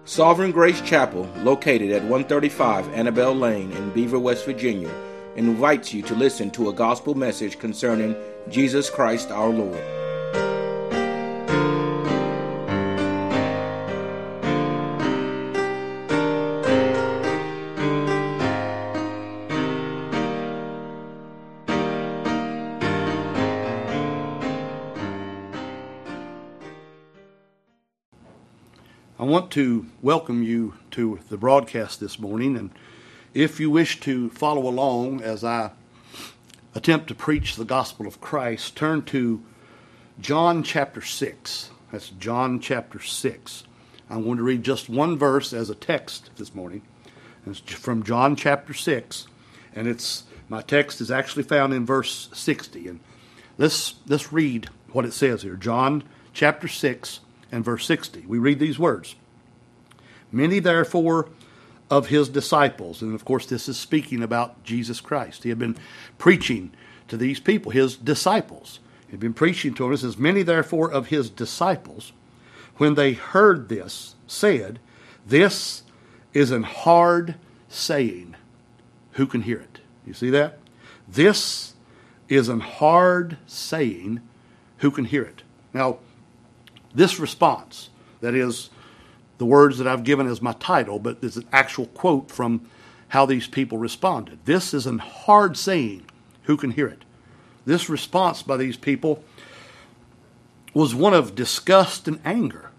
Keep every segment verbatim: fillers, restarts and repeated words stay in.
Sovereign Grace Chapel, located at one thirty-five Annabelle Lane in Beaver, West Virginia, invites you to listen to a gospel message concerning Jesus Christ our Lord. I want to welcome you to the broadcast this morning, and if you wish to follow along as I attempt to preach the gospel of Christ, turn to John chapter six. That's John chapter six. I'm going to read just one verse as a text this morning. It's from John chapter six, and it's my text is actually found in verse sixty. And let's let's read what it says here. John chapter six and verse sixty. We read these words. Many therefore of his disciples, and of course this is speaking about Jesus Christ. He had been preaching to these people, his disciples. He had been preaching to them. It says, many therefore of his disciples, when they heard this, said, this is an hard saying. Who can hear it? You see that? This is an hard saying. Who can hear it? Now, this response, that is the words that I've given as my title, but it's an actual quote from how these people responded. This is an hard saying. Who can hear it? This response by these people was one of disgust and anger.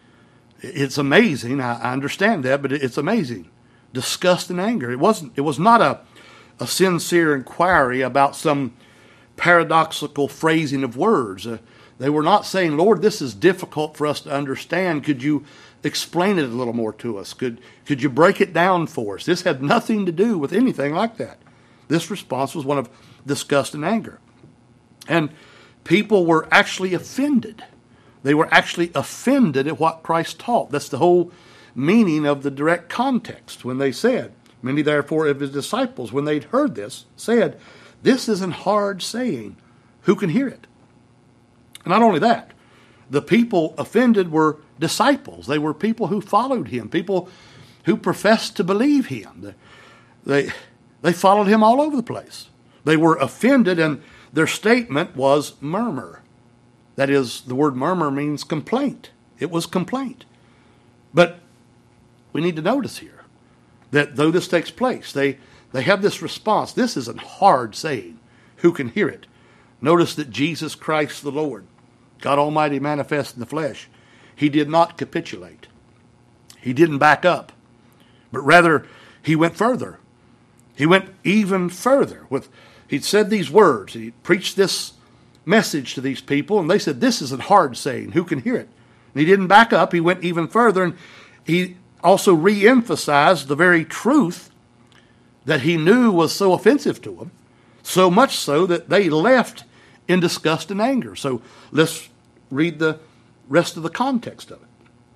It's amazing. I understand that, but it's amazing. Disgust and anger. It wasn't. It was not a, a sincere inquiry about some paradoxical phrasing of words. Uh, They were not saying, Lord, this is difficult for us to understand. Could you explain it a little more to us? Could, could you break it down for us? This had nothing to do with anything like that. This response was one of disgust and anger. And people were actually offended. They were actually offended at what Christ taught. That's the whole meaning of the direct context when they said, many therefore of his disciples, when they'd heard this, said, this isn't hard saying. Who can hear it? Not only that, the people offended were disciples. They were people who followed him, people who professed to believe him. They, they followed him all over the place. They were offended, and their statement was murmur. That is, the word murmur means complaint. It was complaint. But we need to notice here that though this takes place, they, they have this response. This isn't hard saying. Who can hear it? Notice that Jesus Christ the Lord, God Almighty manifest in the flesh, he did not capitulate. He didn't back up, but rather he went further. He went even further. With he'd said these words. He preached this message to these people, and they said, this isn't hard saying. Who can hear it? And he didn't back up. He went even further, and he also re-emphasized the very truth that he knew was so offensive to them, so much so that they left in disgust and anger. So let's read the rest of the context of it.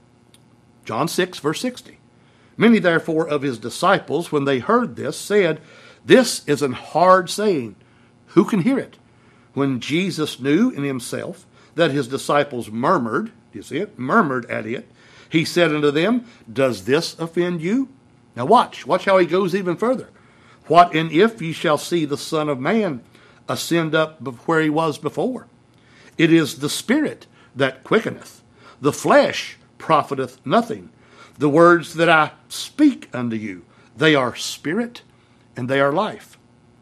John six, verse sixty. Many therefore of his disciples, when they heard this, said, this is an hard saying. Who can hear it? When Jesus knew in himself that his disciples murmured, do you see it? Murmured at it, he said unto them, does this offend you? Now watch. Watch how he goes even further. What and if ye shall see the Son of Man ascend up where he was before? It is the Spirit that quickeneth. The flesh profiteth nothing. The words that I speak unto you, they are spirit and they are life.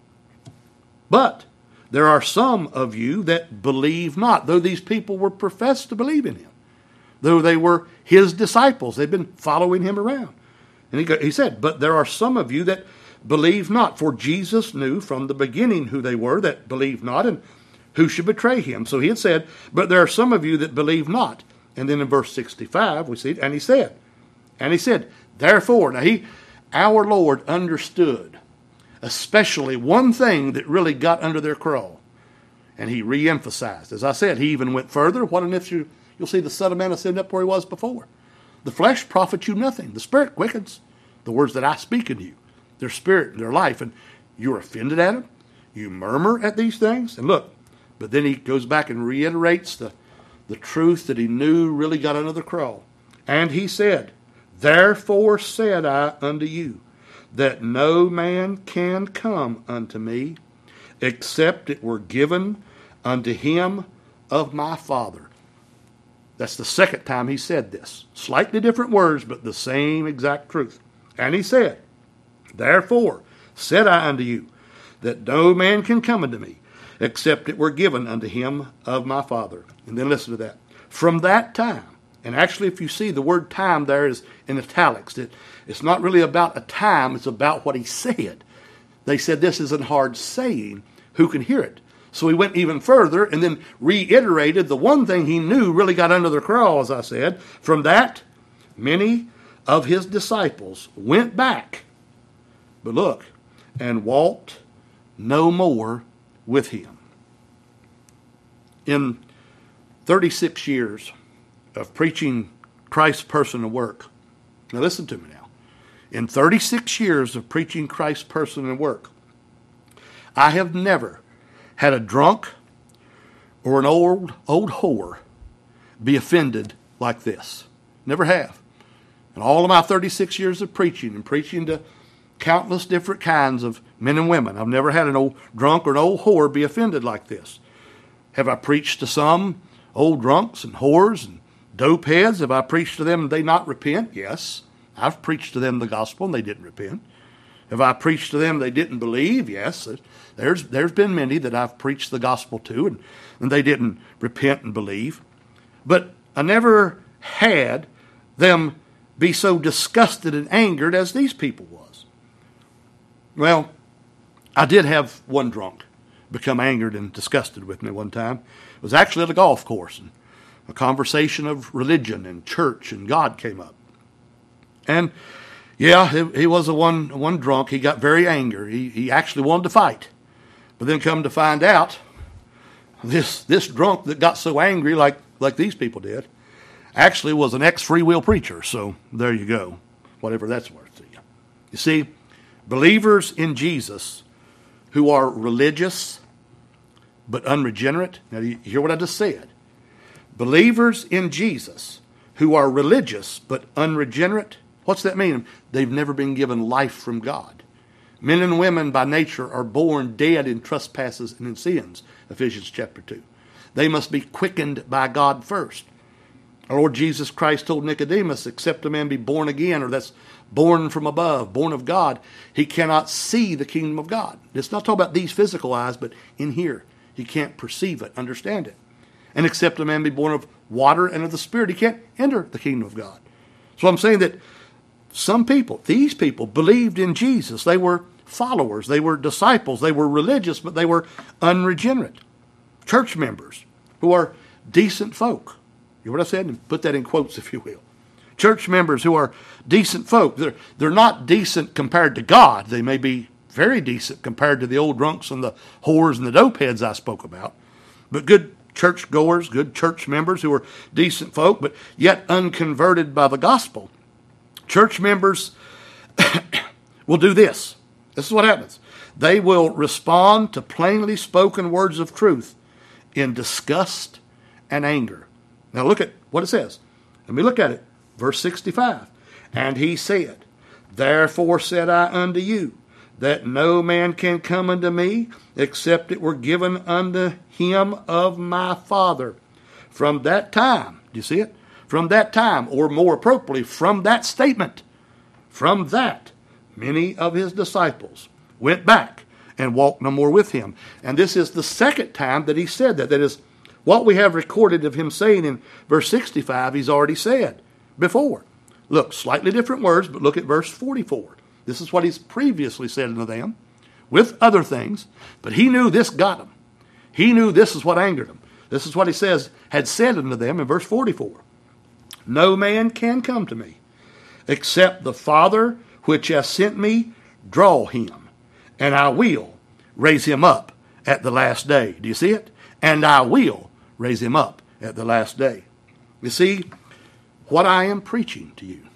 But there are some of you that believe not, though these people were professed to believe in him, though they were his disciples. They've been following him around. And he, he said, but there are some of you that believe not, for Jesus knew from the beginning who they were that believed not and who should betray him. So he had said, but there are some of you that believe not. And then in verse sixty-five, we see it, and he said, and he said, therefore, now he, our Lord understood, especially one thing that really got under their craw. And he re-emphasized. As I said, he even went further. What and if you, you'll see the Son of Man ascend up where he was before. The flesh profits you nothing. The Spirit quickens. The words that I speak unto you, their spirit and their life, and you're offended at them. You murmur at these things. And look, but then he goes back and reiterates the, the truth that he knew really got under the craw. And he said, Therefore said I unto you, that no man can come unto me, except it were given unto him of my Father. That's the second time he said this. Slightly different words, but the same exact truth. And he said, Therefore said I unto you, that no man can come unto me, except it were given unto him of my Father. And then listen to that. From that time, and actually if you see the word time there is in italics. It, it's not really about a time, it's about what he said. They said this isn't hard saying. Who can hear it? So he went even further and then reiterated the one thing he knew really got under the craw, as I said. From that, many of his disciples went back, but look, and walked no more with him. In thirty-six years of preaching Christ's person and work, now listen to me now. In thirty-six years of preaching Christ's person and work, I have never had a drunk or an old old whore be offended like this. Never have. In all of my thirty-six years of preaching and preaching to countless different kinds of men and women, I've never had an old drunk or an old whore be offended like this. Have I preached to some old drunks and whores and dope heads? Have I preached to them and they not repent? Yes. I've preached to them the gospel and they didn't repent. Have I preached to them and they didn't believe? Yes. There's there's been many that I've preached the gospel to and, and they didn't repent and believe. But I never had them be so disgusted and angered as these people was. Well, I did have one drunk become angered and disgusted with me one time. It was actually at a golf course, and a conversation of religion and church and God came up. And yeah, he, he was a one one drunk. He got very angry. He he actually wanted to fight. But then come to find out, this this drunk that got so angry like, like these people did, actually was an ex-free will preacher. So there you go, whatever that's worth to you. You see, believers in Jesus who are religious but unregenerate. Now, you hear what I just said? Believers in Jesus who are religious but unregenerate. What's that mean? They've never been given life from God. Men and women by nature are born dead in trespasses and in sins, Ephesians chapter two. They must be quickened by God first. Our Lord Jesus Christ told Nicodemus, except a man be born again, or that's born from above, born of God, he cannot see the kingdom of God. It's not talking about these physical eyes, but in here. He can't perceive it, understand it. And except a man be born of water and of the Spirit, he can't enter the kingdom of God. So I'm saying that some people, these people, believed in Jesus. They were followers. They were disciples. They were religious, but they were unregenerate. Church members who are decent folk. You know what I said? And put that in quotes, if you will. Church members who are decent folk. They're, they're not decent compared to God. They may be very decent compared to the old drunks and the whores and the dope heads I spoke about. But good church goers, good church members who are decent folk, but yet unconverted by the gospel. Church members will do this. This is what happens. They will respond to plainly spoken words of truth in disgust and anger. Now look at what it says. Let me look at it. Verse sixty-five. And he said, Therefore said I unto you, that no man can come unto me, except it were given unto him of my Father. From that time, do you see it? From that time, or more appropriately, from that statement, from that, many of his disciples went back and walked no more with him. And this is the second time that he said that. That is, what we have recorded of him saying in verse sixty-five, he's already said before. Look, slightly different words, but look at verse forty-four. This is what he's previously said unto them, with other things, but he knew this got him. He knew this is what angered him. This is what he says, had said unto them in verse forty-four. No man can come to me, except the Father which hath sent me draw him, and I will raise him up at the last day. Do you see it? And I will raise him up at the last day. You see, what I am preaching to you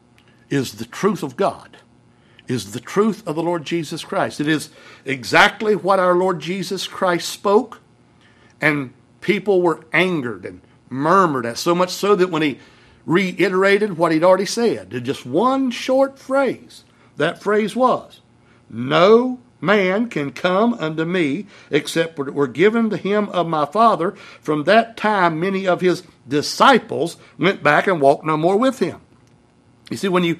is the truth of God, is the truth of the Lord Jesus Christ. It is exactly what our Lord Jesus Christ spoke, and people were angered and murmured at, so much so that when he reiterated what he'd already said in just one short phrase. That phrase was, no man can come unto me except what were given to him of my Father. From that time, many of his disciples went back and walked no more with him. You see, when you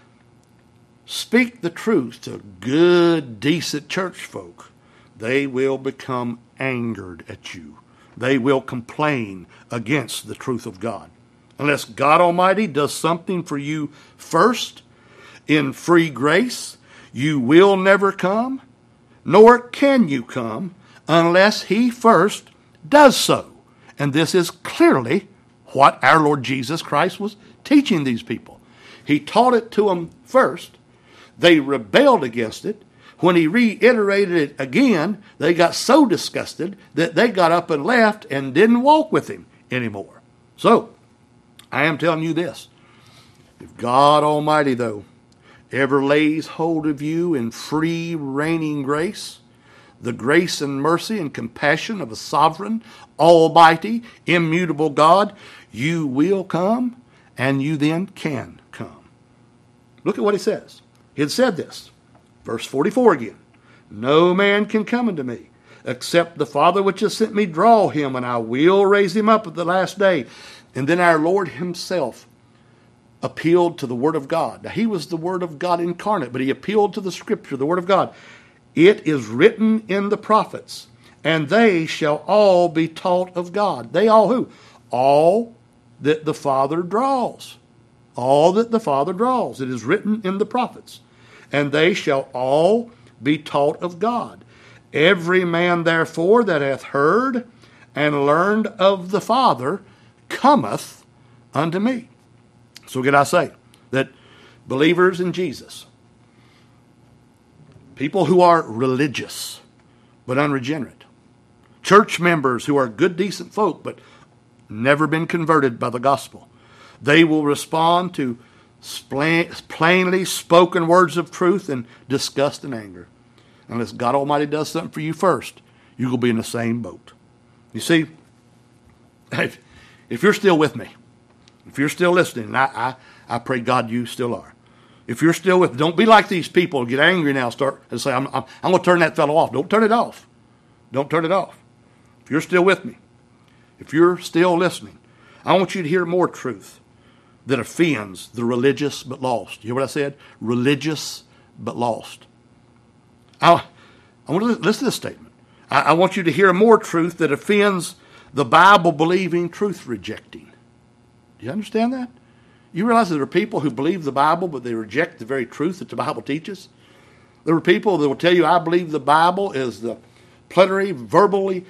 speak the truth to good, decent church folk, they will become angered at you. They will complain against the truth of God. Unless God Almighty does something for you first in free grace, you will never come, nor can you come unless he first does so. And this is clearly what our Lord Jesus Christ was teaching these people. He taught it to them first. They rebelled against it. When he reiterated it again, they got so disgusted that they got up and left and didn't walk with him anymore. So, I am telling you this. If God Almighty, though, ever lays hold of you in free reigning grace, the grace and mercy and compassion of a sovereign, almighty, immutable God, you will come and you then can come. Look at what he says. He had said this. Verse forty-four again. No man can come unto me except the Father which has sent me draw him, and I will raise him up at the last day. And then our Lord himself appealed to the Word of God. Now, he was the Word of God incarnate, but he appealed to the Scripture, the Word of God. It is written in the prophets, and they shall all be taught of God. They all who? All that the Father draws. All that the Father draws. It is written in the prophets. And they shall all be taught of God. Every man, therefore, that hath heard and learned of the Father cometh unto me. So again I say that believers in Jesus, people who are religious but unregenerate, church members who are good, decent folk but never been converted by the gospel, they will respond to plainly spoken words of truth in disgust and anger. Unless God Almighty does something for you first, you will be in the same boat. You see, if, if you're still with me, if you're still listening, and I, I, I pray God you still are. If you're still with, don't be like these people, get angry now, start and say, I'm, I'm, I'm going to turn that fellow off. Don't turn it off. Don't turn it off. If you're still with me, if you're still listening, I want you to hear more truth that offends the religious but lost. You hear what I said? Religious but lost. I, I want to listen to this statement. I, I want you to hear more truth that offends the Bible-believing, truth-rejecting. Do you understand that? You realize that there are people who believe the Bible, but they reject the very truth that the Bible teaches? There are people that will tell you, I believe the Bible is the plenary, verbally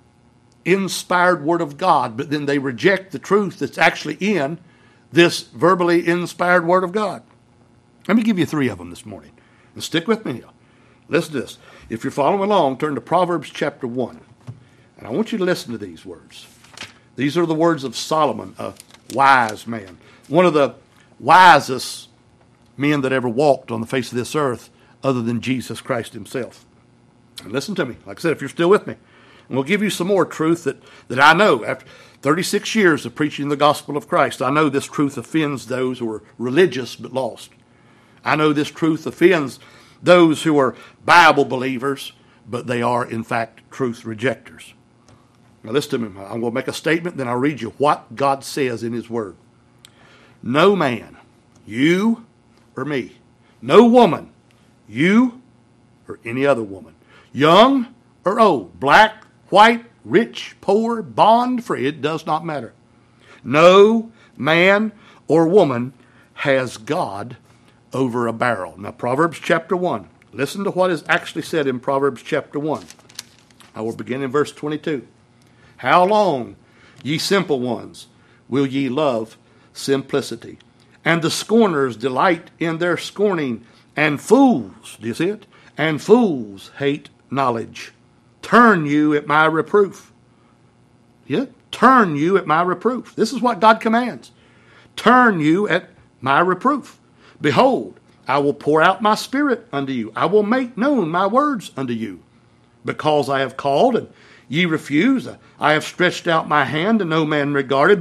inspired Word of God, but then they reject the truth that's actually in this verbally inspired Word of God. Let me give you three of them this morning. And stick with me here. Listen to this. If you're following along, turn to Proverbs chapter one. And I want you to listen to these words. These are the words of Solomon, a wise man. One of the wisest men that ever walked on the face of this earth other than Jesus Christ himself. And listen to me. Like I said, if you're still with me. And we'll give you some more truth that, that I know. After thirty-six years of preaching the gospel of Christ, I know this truth offends those who are religious but lost. I know this truth offends those who are Bible believers, but they are, in fact, truth rejectors. Now listen to me. I'm going to make a statement, then I'll read you what God says in his word. No man, you or me, no woman, you or any other woman, young or old, black, white, rich, poor, bond, free, it does not matter. No man or woman has God over a barrel. Now, Proverbs chapter one. Listen to what is actually said in Proverbs chapter one. I will begin in verse twenty-two. How long, ye simple ones, will ye love simplicity? And the scorners delight in their scorning, and fools, do you see it? And fools hate knowledge. Turn you at my reproof. Yeah, turn you at my reproof. This is what God commands. Turn you at my reproof. Behold, I will pour out my spirit unto you. I will make known my words unto you. Because I have called and ye refuse, I have stretched out my hand and no man regarded, but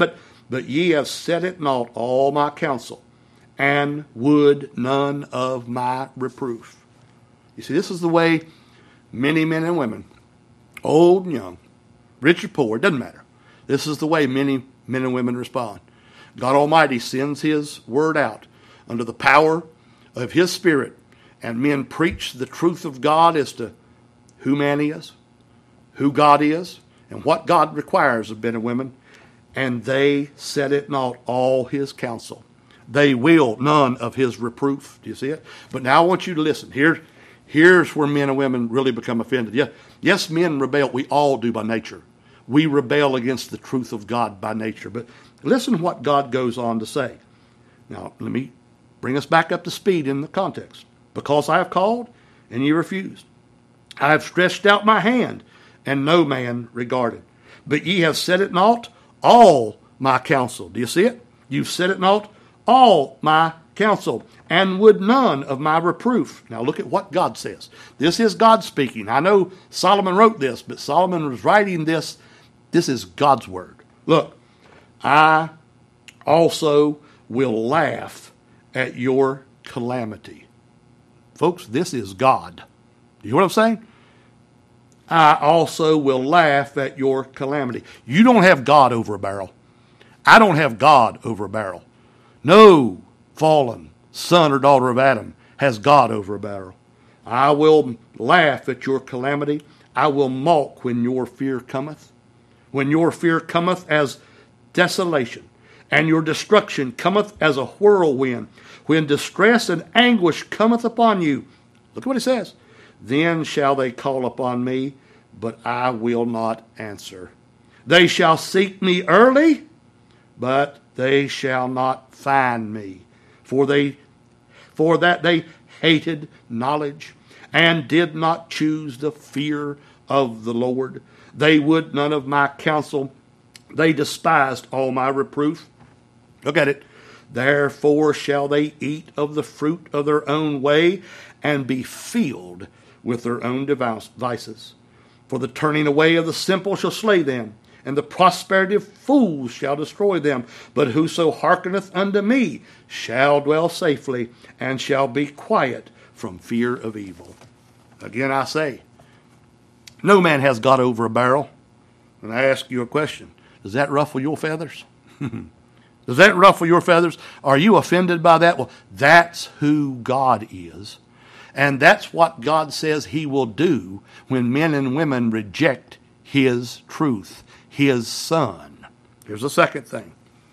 But ye have set at naught all my counsel, and would none of my reproof. You see, this is the way many men and women, old and young, rich or poor, it doesn't matter. This is the way many men and women respond. God Almighty sends His word out under the power of His Spirit, and men preach the truth of God as to who man is, who God is, and what God requires of men and women, and they set at naught all His counsel. They will none of His reproof. Do you see it? But now I want you to listen. Here, here's where men and women really become offended. Yeah, yes, men rebel. We all do by nature. We rebel against the truth of God by nature. But listen to what God goes on to say. Now, let me bring us back up to speed in the context. Because I have called, and ye refused. I have stretched out my hand, and no man regarded. But ye have set at naught all my counsel. Do you see it? You've set at naught all my counsel, and would none of my reproof. Now look at what God says. This is God speaking. I know Solomon wrote this, but Solomon was writing this. This is God's word. Look, I also will laugh at your calamity. Folks, this is God. Do you hear what I'm saying? I also will laugh at your calamity. You don't have God over a barrel. I don't have God over a barrel. No fallen son or daughter of Adam has God over a barrel. I will laugh at your calamity. I will mock when your fear cometh. When your fear cometh as desolation, and your destruction cometh as a whirlwind. When distress and anguish cometh upon you. Look at what he says. Then shall they call upon me, but I will not answer. They shall seek me early, but they shall not find me. For they, for that they hated knowledge, and did not choose the fear of the Lord. They would none of my counsel. They despised all my reproof. Look at it. Therefore shall they eat of the fruit of their own way, and be filled with their own devices. For the turning away of the simple shall slay them, and the prosperity of fools shall destroy them. But whoso hearkeneth unto me shall dwell safely, and shall be quiet from fear of evil. Again I say, no man has God over a barrel. And I ask you a question. Does that ruffle your feathers? Does that ruffle your feathers? Are you offended by that? Well, that's who God is. And that's what God says He will do when men and women reject His truth, His Son. Here's the second thing.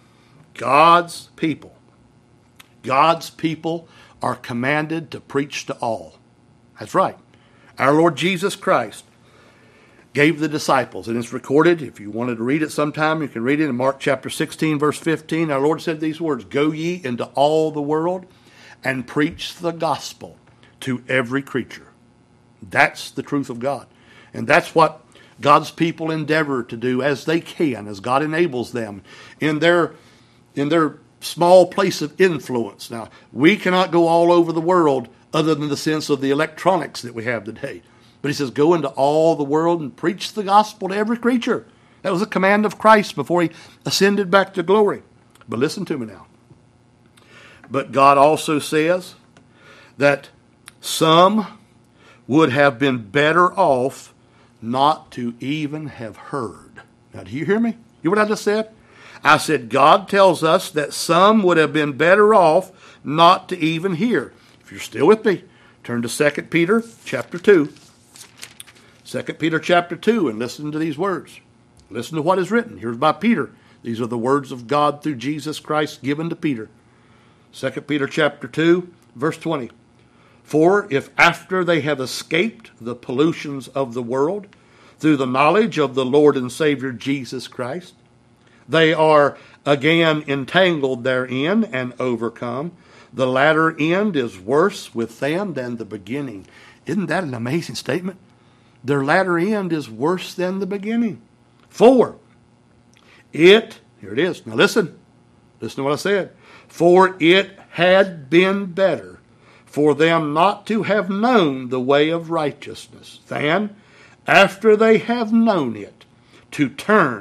God's people. God's people are commanded to preach to all. That's right. Our Lord Jesus Christ gave the disciples, and it's recorded. If you wanted to read it sometime, you can read it in Mark chapter sixteen, verse fifteen. Our Lord said these words, "Go ye into all the world and preach the gospel to every creature." That's the truth of God. And that's what God's people endeavor to do as they can, as God enables them in their, in their small place of influence. Now, we cannot go all over the world other than the sense of the electronics that we have today. But he says, go into all the world and preach the gospel to every creature. That was a command of Christ before He ascended back to glory. But listen to me now. But God also says that some would have been better off not to even have heard. Now, do you hear me? You hear what I just said? I said God tells us that some would have been better off not to even hear. If you're still with me, turn to Second Peter chapter two. Second Peter chapter two, and listen to these words. Listen to what is written. Here's by Peter. These are the words of God through Jesus Christ given to Peter. Second Peter chapter two, verse twenty. For if after they have escaped the pollutions of the world through the knowledge of the Lord and Savior Jesus Christ, they are again entangled therein and overcome, the latter end is worse with them than the beginning. Isn't that an amazing statement? Their latter end is worse than the beginning. For it, here it is. Now listen. Listen to what I said. For it had been better for them not to have known the way of righteousness than, after they have known it, to turn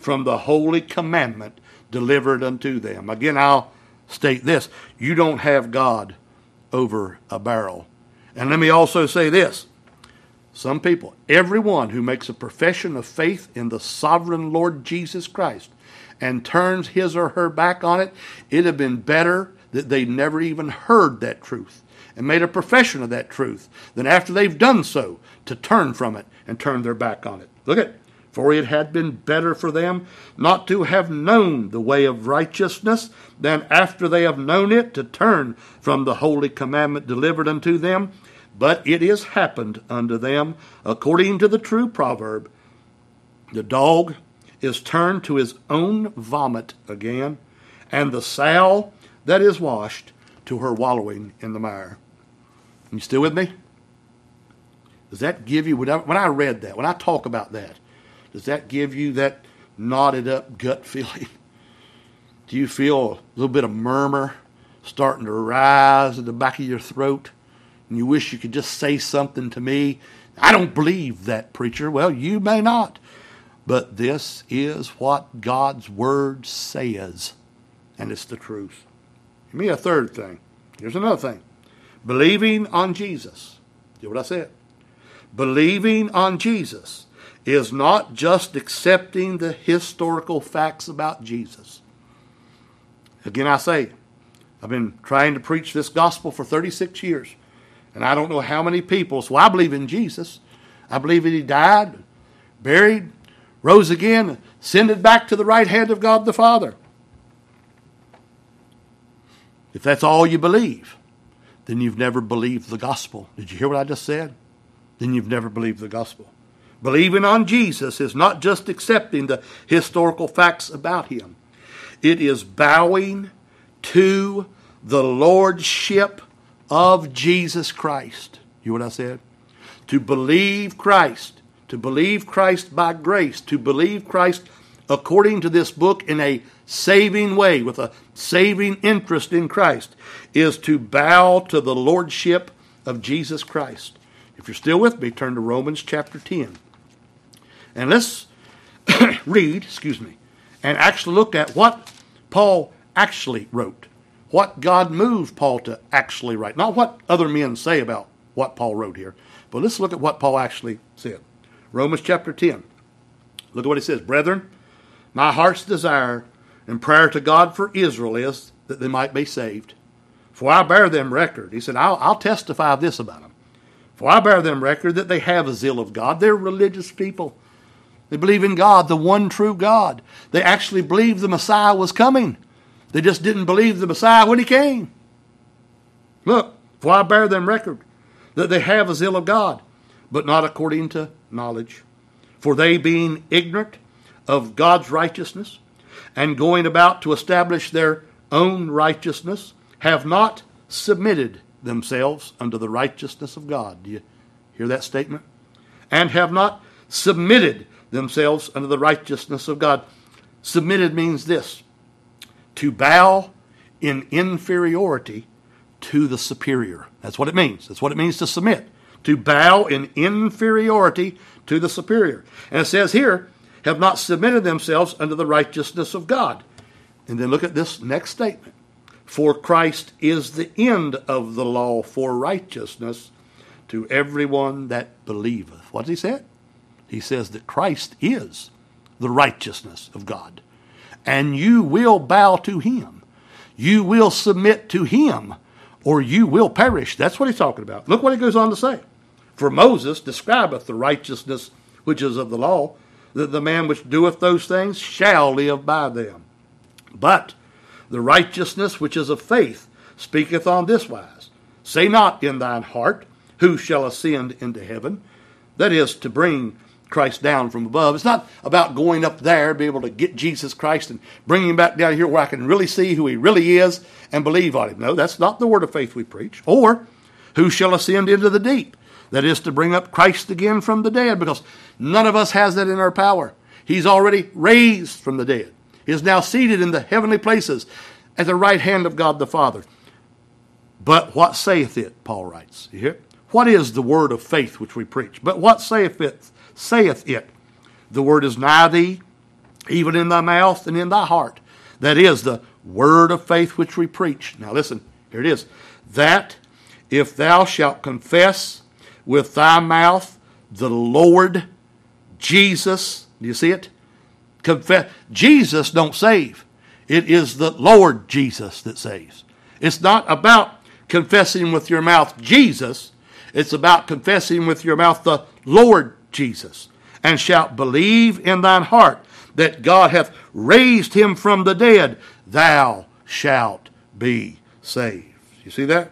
from the holy commandment delivered unto them. Again, I'll state this. You don't have God over a barrel. And let me also say this. Some people, everyone who makes a profession of faith in the sovereign Lord Jesus Christ and turns his or her back on it, it'd have been better that they never even heard that truth and made a profession of that truth than after they've done so to turn from it and turn their back on it. Look at, for it had been better for them not to have known the way of righteousness than after they have known it to turn from the holy commandment delivered unto them. But it is happened unto them according to the true proverb, the dog is turned to his own vomit again, and the sow that is washed to her wallowing in the mire. You still with me? Does that give you, when I, when I read that, when I talk about that, does that give you that knotted up gut feeling? Do you feel a little bit of murmur starting to rise at the back of your throat? And you wish you could just say something to me? I don't believe that, preacher. Well, you may not. But this is what God's Word says. And it's the truth. Give me a third thing. Here's another thing. Believing on Jesus. See what I said? Believing on Jesus is not just accepting the historical facts about Jesus. Again, I say, I've been trying to preach this gospel for thirty-six years. And I don't know how many people. So I believe in Jesus. I believe that he died, buried, rose again, ascended back to the right hand of God the Father. If that's all you believe, then you've never believed the gospel. Did you hear what I just said? Then you've never believed the gospel. Believing on Jesus is not just accepting the historical facts about him. It is bowing to the lordship of Jesus Christ. You hear what I said? To believe Christ, to believe Christ by grace, to believe Christ according to this book in a saving way, with a saving interest in Christ, is to bow to the lordship of Jesus Christ. If you're still with me, turn to Romans chapter ten. And let's read, excuse me, and actually look at what Paul actually wrote. What God moved Paul to actually write. Not what other men say about what Paul wrote here. But let's look at what Paul actually said. Romans chapter ten. Look at what he says. Brethren, my heart's desire and prayer to God for Israel is that they might be saved. For I bear them record. He said, I'll, I'll testify of this about them. For I bear them record that they have a zeal of God. They're religious people. They believe in God, the one true God. They actually believe the Messiah was coming. They just didn't believe the Messiah when he came. Look, for I bear them record that they have a zeal of God, but not according to knowledge. For they, being ignorant of God's righteousness, and going about to establish their own righteousness, have not submitted themselves unto the righteousness of God. Do you hear that statement? And have not submitted themselves unto the righteousness of God. Submitted means this: to bow in inferiority to the superior. That's what it means. That's what it means to submit. To bow in inferiority to the superior. And it says here, have not submitted themselves unto the righteousness of God. And then look at this next statement. For Christ is the end of the law for righteousness to everyone that believeth. What does he say? He says that Christ is the righteousness of God. And you will bow to him. You will submit to him, or you will perish. That's what he's talking about. Look what he goes on to say. For Moses describeth the righteousness which is of the law, that the man which doeth those things shall live by them. But the righteousness which is of faith speaketh on this wise. Say not in thine heart, who shall ascend into heaven? That is, to bring Christ down from above. It's not about going up there, be able to get Jesus Christ and bring him back down here where I can really see who he really is and believe on him. No, that's not the word of faith we preach. Or, who shall ascend into the deep? That is, to bring up Christ again from the dead, because none of us has that in our power. He's already raised from the dead. He is now seated in the heavenly places at the right hand of God the Father. But what saith it, Paul writes. You hear? What is the word of faith which we preach? But what saith it? Saith it, the word is nigh thee, even in thy mouth and in thy heart. That is the word of faith which we preach. Now listen, here it is. That if thou shalt confess with thy mouth the Lord Jesus, do you see it? Confess. Jesus don't save. It is the Lord Jesus that saves. It's not about confessing with your mouth Jesus. It's about confessing with your mouth the Lord Jesus. And shalt believe in thine heart that God hath raised him from the dead, thou shalt be saved. You see that?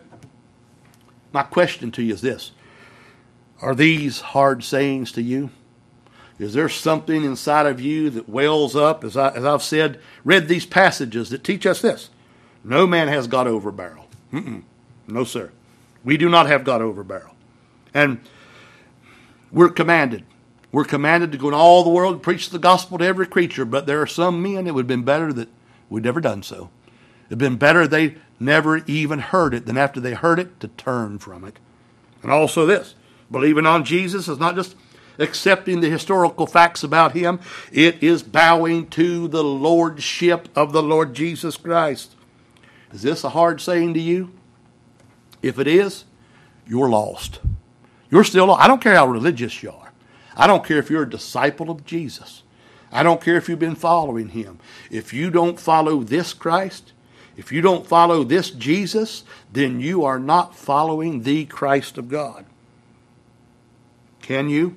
My question to you is this. Are these hard sayings to you? Is there something inside of you that wells up, as, I, as I've said, read these passages that teach us this? No man has got over barrel. Mm-mm. No, sir. We do not have got over barrel. And we're commanded. We're commanded to go in all the world and preach the gospel to every creature, but there are some men it would have been better that we'd never done so. It would have been better they never even heard it than after they heard it to turn from it. And also this, believing on Jesus is not just accepting the historical facts about him. It is bowing to the lordship of the Lord Jesus Christ. Is this a hard saying to you? If it is, you're lost. You're still lost. I don't care how religious you are. I don't care if you're a disciple of Jesus. I don't care if you've been following him. If you don't follow this Christ, if you don't follow this Jesus, then you are not following the Christ of God. Can you?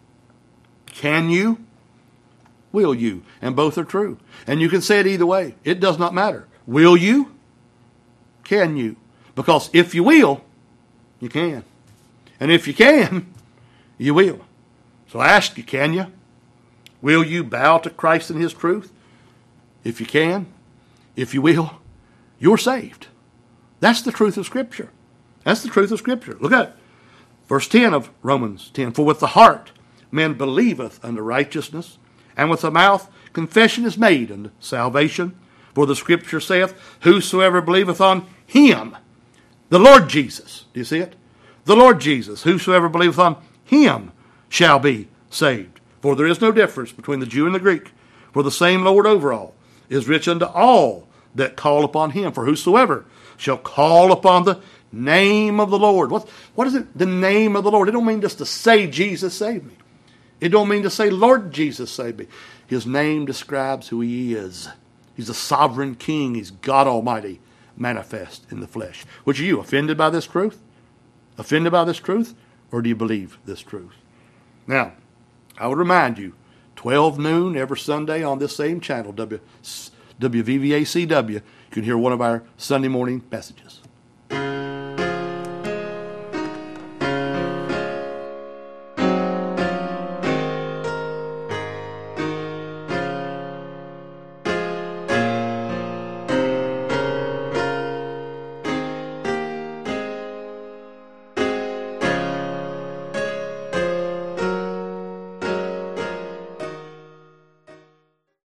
Can you? Will you? And both are true. And you can say it either way. It does not matter. Will you? Can you? Because if you will, you can. And if you can, you will. So I ask you, can you? Will you bow to Christ and his truth? If you can, if you will, you're saved. That's the truth of Scripture. That's the truth of Scripture. Look at it. Verse ten of Romans ten. For with the heart man believeth unto righteousness, and with the mouth confession is made unto salvation. For the Scripture saith, whosoever believeth on him, the Lord Jesus. Do you see it? The Lord Jesus. Whosoever believeth on him shall be saved. For there is no difference between the Jew and the Greek. For the same Lord over all is rich unto all that call upon him. For whosoever shall call upon the name of the Lord. What, what is it, the name of the Lord? It don't mean just to say, Jesus save me. It don't mean to say, Lord Jesus save me. His name describes who he is. He's a sovereign king. He's God Almighty manifest in the flesh. Which are you, offended by this truth? Offended by this truth? Or do you believe this truth? Now, I would remind you, twelve noon every Sunday on this same channel, W V V A C W, you can hear one of our Sunday morning messages.